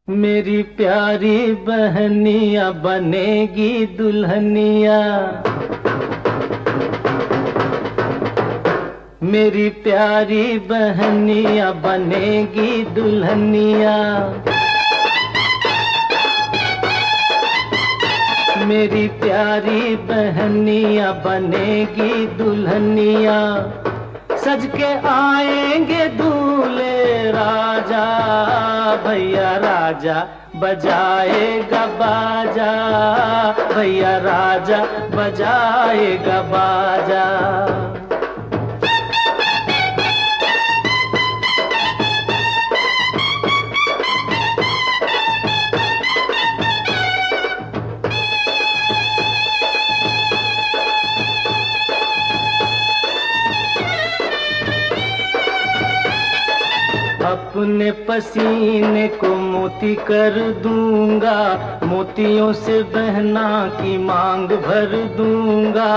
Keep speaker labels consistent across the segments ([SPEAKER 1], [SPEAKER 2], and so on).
[SPEAKER 1] मेरी प्यारी बहनिया बनेगी दुल्हनिया। मेरी प्यारी बहनिया बनेगी दुल्हनिया। मेरी प्यारी बहनिया बनेगी दुल्हनिया। सज के आएंगे दूल्हे राजा, भैया राजा बजाएगा बाजा, भैया राजा बजाएगा बाजा। अपने पसीने को मोती कर दूंगा, मोतियों से बहना की मांग भर दूंगा।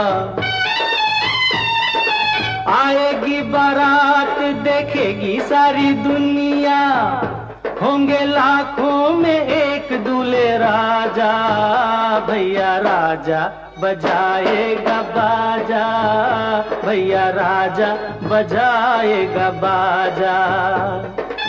[SPEAKER 1] आएगी बारात देखेगी सारी दुनिया, होंगे लाखों में एक दूल्हे राजा, भैया राजा बजाएगा बाजा, भैया राजा बजाएगा बाजा।